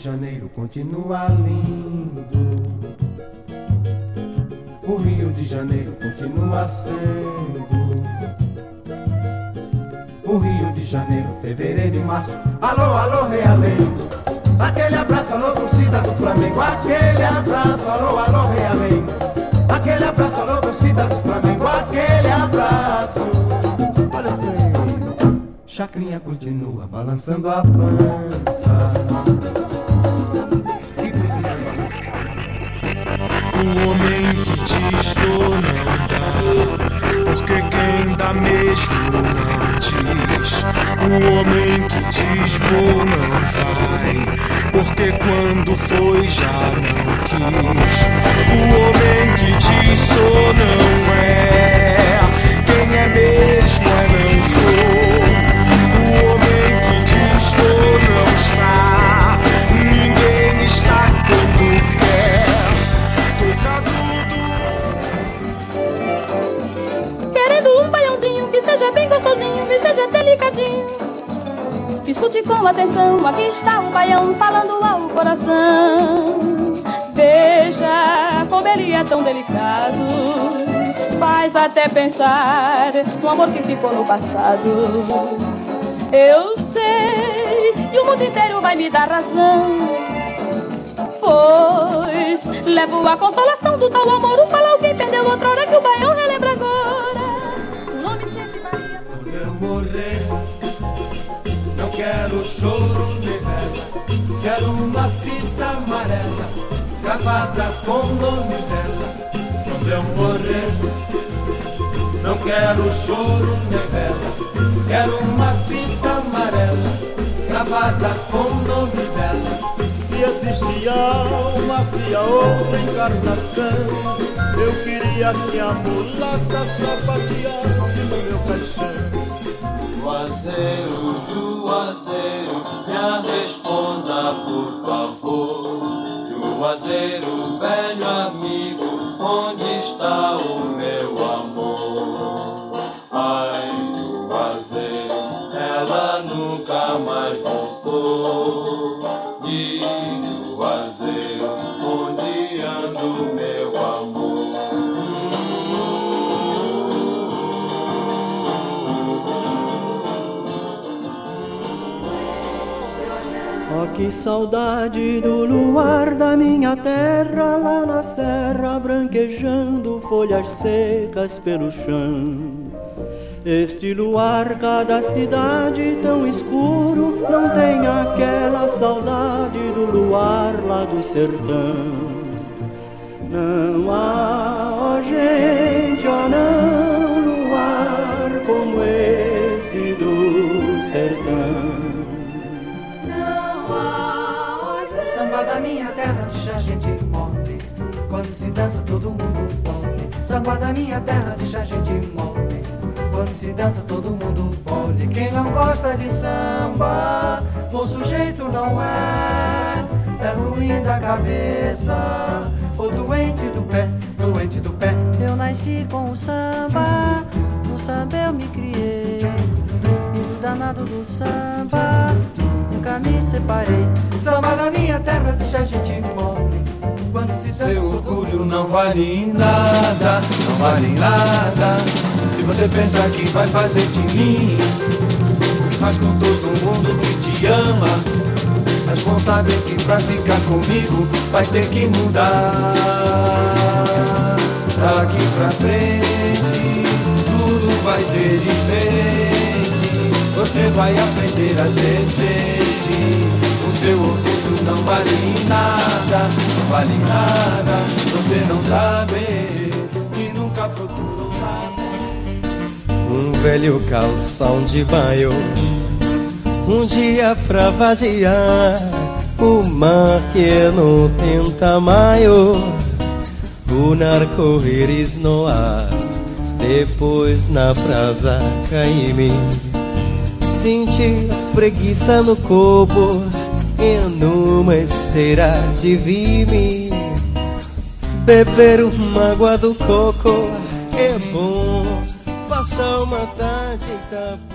Janeiro continua lindo. O Rio de Janeiro continua sendo o Rio de Janeiro, fevereiro e março. Alô, alô, Realengo. Aquele abraço, alô, torcida do Flamengo. Aquele abraço, alô, alô, Realengo. Aquele abraço, alô, torcida do Flamengo. Aquele abraço. Olha o trem. Chacrinha continua balançando a pança. O homem que diz dor não dá, porque quem dá mesmo não diz. O homem que diz vou não vai, porque quando foi já não quis. O homem que diz sou não é, quem é mesmo é não sou. O homem que diz estou não está, ninguém está quando quer. Querendo um baiãozinho que seja bem gostosinho e seja delicadinho. Escute com atenção, aqui está o baião falando ao coração. Veja como ele é tão delicado, faz até pensar no amor que ficou no passado. Eu sei, e o mundo inteiro vai me dar razão, pois levo a consolação do tal amor. Fala alguém perdeu outra hora que o baião relembra agora. O nome sempre varia. Quando eu morrer, não quero choro nem vela, quero uma fita amarela gravada com o nome dela. Quando eu morrer, não quero choro nem vela, quero uma fita amarela gravada com o nome dela. Se existe alma, se há outra encarnação, eu queria que a mulata sapateasse no meu caixão. Juazeiro, me responda por favor. Juazeiro, velho amigo, onde está o meu amor? Ai, Juazeiro, ela nunca mais voltou. De Juazeiro, onde anda o meu amor? Oh, que saudade do luar da minha terra, lá na serra, branquejando folhas secas pelo chão. Este luar, cada cidade tão escuro, não tem aquela saudade do luar lá do sertão. Não há, ó gente, ó não, luar como esse do sertão. Samba da minha terra deixa a gente mole, quando se dança todo mundo pole. Samba da minha terra deixa a gente mole, quando se dança todo mundo pole. Quem não gosta de samba, bom sujeito não é. É ruim da cabeça, ou doente do pé, doente do pé. Eu nasci com o samba, no samba eu me criei, e do danado do samba nunca me separei. Samba da minha terra deixa a gente mole, quando se dança seu todo orgulho mundo não vale nada, não vale nada. Se você pensa que vai fazer de mim o que faz com todo mundo que te ama, mas bom saber que pra ficar comigo vai ter que mudar. Daqui pra frente tudo vai ser diferente, você vai aprender a ser gente. O seu orgulho não vale nada, não vale nada. Você não sabe e nunca procurou nada. Um velho calção de banho, um dia pra vaziar o mar que não tem tamanho, o arco-íris no ar, depois na praça caí-me, senti preguiça no corpo e numa esteira de vime, beber uma água do coco é bom, passar uma tarde